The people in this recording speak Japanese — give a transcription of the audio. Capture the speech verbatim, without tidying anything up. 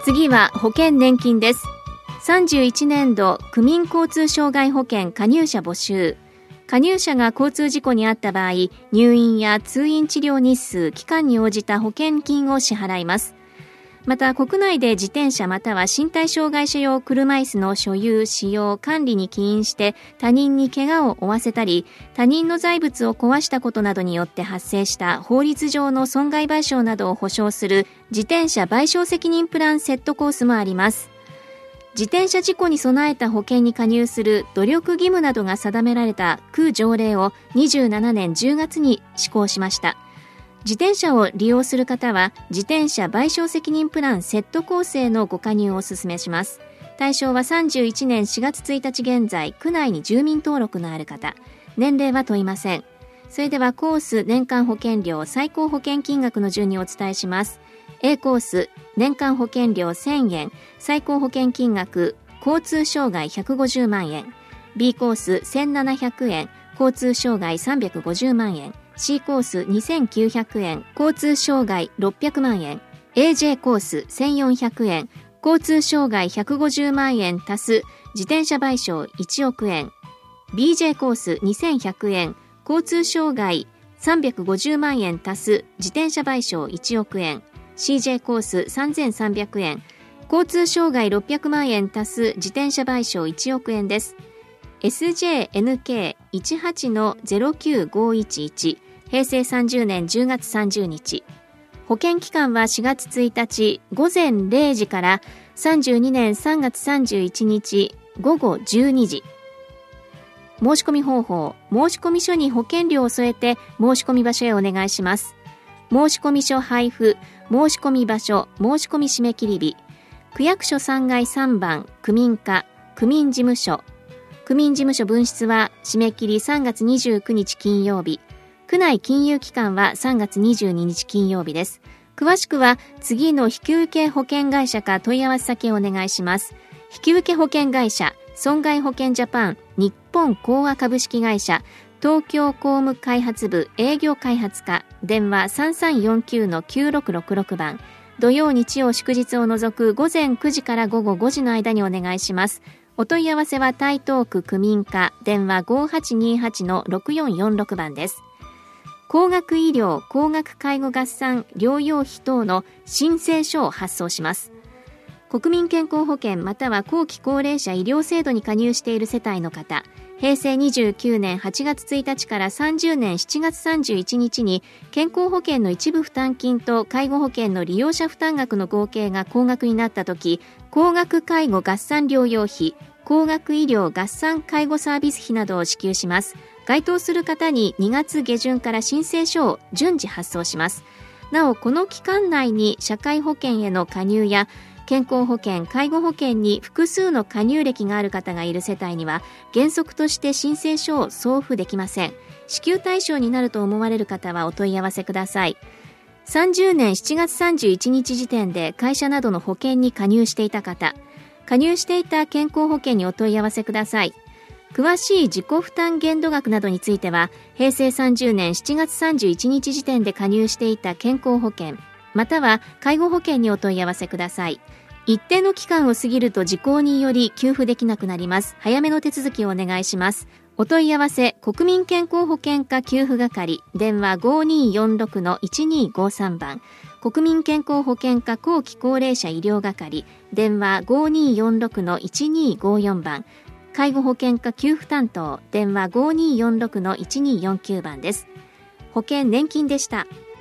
次は保険年金です。さんじゅういちねんど区民交通障害保険加入者募集。加入者が交通事故に遭った場合、入院や通院治療日数、期間に応じた保険金を支払います。また国内で自転車または身体障害者用車椅子の所有、使用、管理に起因して他人に怪我を負わせたり、他人の財物を壊したことなどによって発生した法律上の損害賠償などを保証する自転車賠償責任プランセットコースもあります。自転車事故に備えた保険に加入する努力義務などが定められた区条例をにじゅうななねんじゅうがつに施行しました。自転車を利用する方は自転車賠償責任プランセット構成のご加入をお勧めします。対象はさんじゅういちねんしがつついたち現在区内に住民登録のある方、年齢は問いません。それではコース、年間保険料、最高保険金額の順にお伝えします。 A コース、年間保険料せんえん、最高保険金額交通障害ひゃくごじゅうまんえん。 B コースせんななひゃくえん、交通障害さんびゃくごじゅうまんえん。C コースにせんきゅうひゃくえん、交通障害ろっぴゃくまんえん。 エージェー コースせんよんひゃくえん、交通障害ひゃくごじゅうまんえん足す自転車賠償いちおくえん。 ビージェー コースにせんひゃくえん、交通障害さんびゃくごじゅうまんえん足す自転車賠償いちおくえん。 シージェー コースさんぜんさんびゃくえん、交通障害ろっぴゃくまんえん足す自転車賠償いちおくえんです。 エスジェーエヌケーいちはちのゼロきゅうごいちいち、平成さんじゅうねんじゅうがつさんじゅうにち。保険期間はしがつついたちごぜんれいじからさんじゅうにねんさんがつさんじゅういちにちごごじゅうにじ。申し込み方法、申込書に保険料を添えて申込場所へお願いします。申込書配布、申込場所、申込締め切り日、区役所さんがいさんばん区民課、区民事務所。区民事務所分室は締め切りさんがつにじゅうくにち金曜日。区内金融機関はさんがつにじゅうににち金曜日です。詳しくは次の引き受け保険会社か問い合わせ先をお願いします。引き受け保険会社、損害保険ジャパン、日本興亜株式会社、東京工務開発部営業開発課、電話 さんさんよんきゅうのきゅうろくろくろく 番、土曜日曜祝日を除く午前くじから午後ごじの間にお願いします。お問い合わせは台東区区民課、電話 ごはちにはちのろくよんよんろく 番です。高額医療、高額介護合算療養費等の申請書を発送します。国民健康保険または後期高齢者医療制度に加入している世帯の方、平成にじゅうきゅうねんはちがつついたちからさんじゅうねんしちがつさんじゅういちにちに健康保険の一部負担金と介護保険の利用者負担額の合計が高額になったとき、高額介護合算療養費、高額医療合算介護サービス費などを支給します。該当する方ににがつげじゅんから申請書を順次発送します。なお、この期間内に社会保険への加入や健康保険、介護保険に複数の加入歴がある方がいる世帯には原則として申請書を送付できません。支給対象になると思われる方はお問い合わせください。さんじゅうねんしちがつさんじゅういちにち時点で会社などの保険に加入していた方、加入していた健康保険にお問い合わせください。詳しい自己負担限度額などについては平成さんじゅうねんしちがつさんじゅういちにち時点で加入していた健康保険または介護保険にお問い合わせください。一定の期間を過ぎると時効により給付できなくなります。早めの手続きをお願いします。お問い合わせ国民健康保険課給付係、電話 ごによんろくのいちにごさん 番、国民健康保険課後期高齢者医療係、電話 ごによんろくのいちにごよん 番、介護保険課給付担当、電話 ごによんろくのいちによんきゅう 番です。保険年金でした。